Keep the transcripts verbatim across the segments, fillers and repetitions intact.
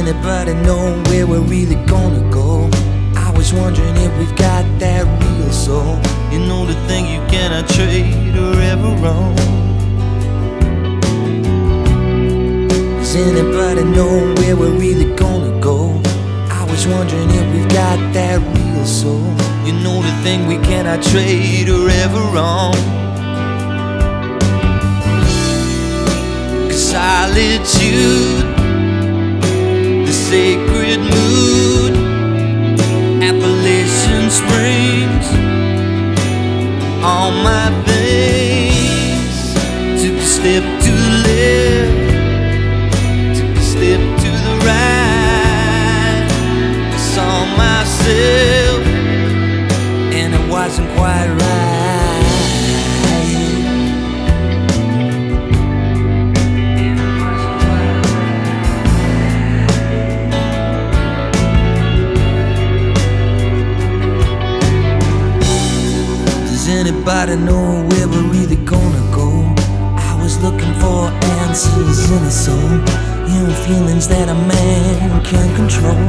anybody know where we're really gonna go? I was wondering if we've got that real soul. You know, the thing you cannot trade or ever own. Does anybody know where we're really gonna go? I was wondering if we've got that real soul. You know, the thing we cannot trade or ever own. Solitude, the sacred mood, Appalachian Springs, all my veins. Took a step to the left, took a step to the right. I saw myself, and it wasn't quite right. Anybody know where we're really gonna go? I was looking for answers in a soul, you know, feelings that a man can't control.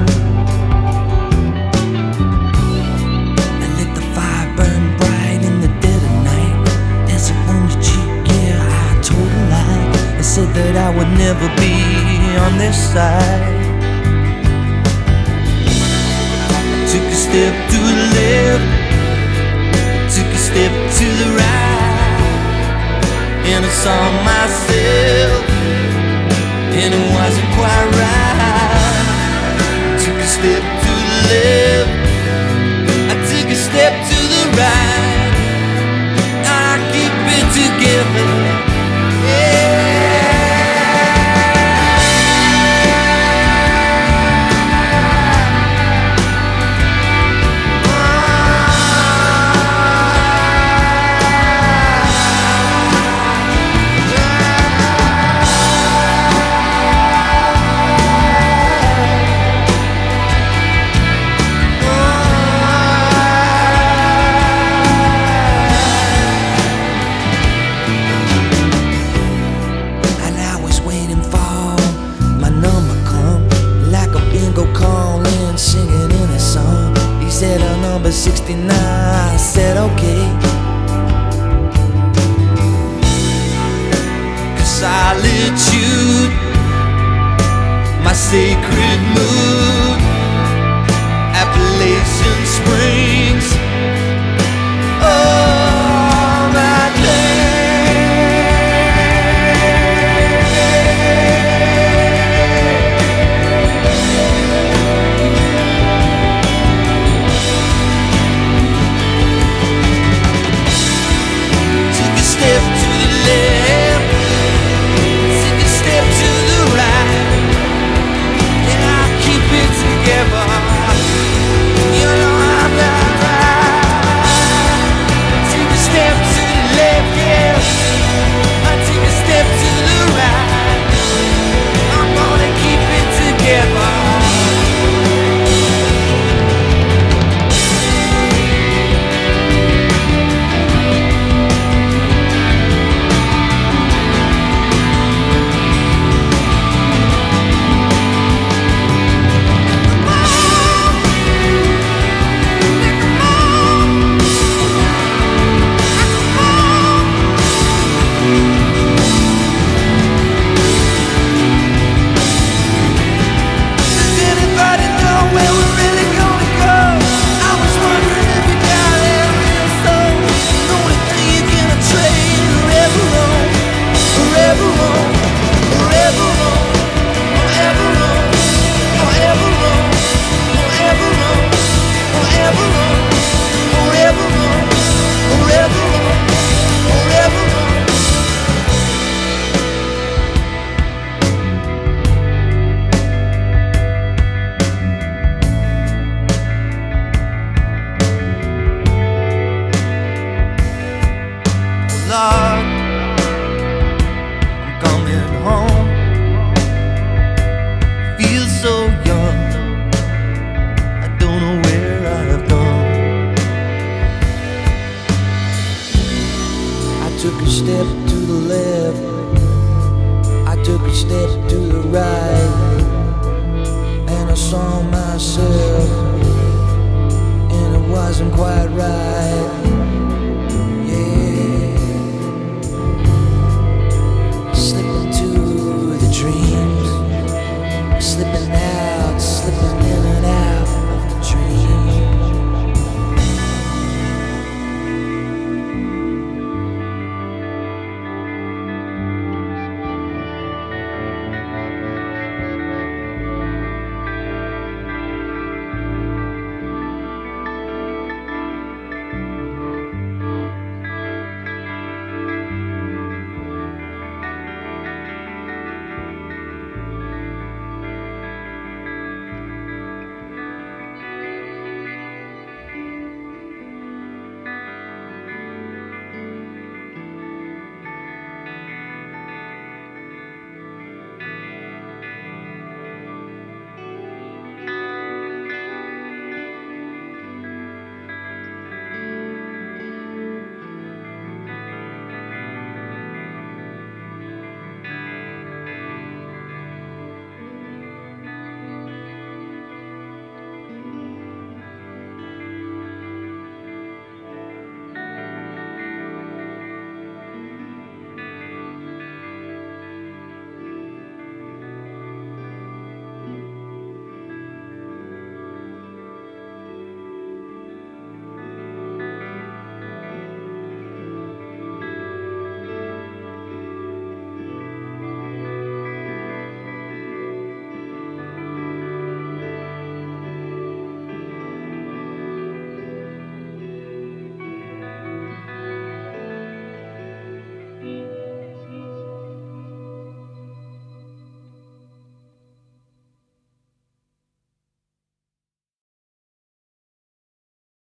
I let the fire burn bright in the dead of night. As it warmed the cheek, yeah, I told a lie. I said that I would never be on their side. I took a step to the left, took a step to the right, and I saw myself, and it wasn't quite right. Took a step to the left, I took a step to the right. I keep it together, yeah. Singing in a song, he said our number sixty-nine. I said okay. Solitude, my sacred mood, Appalachian Spring.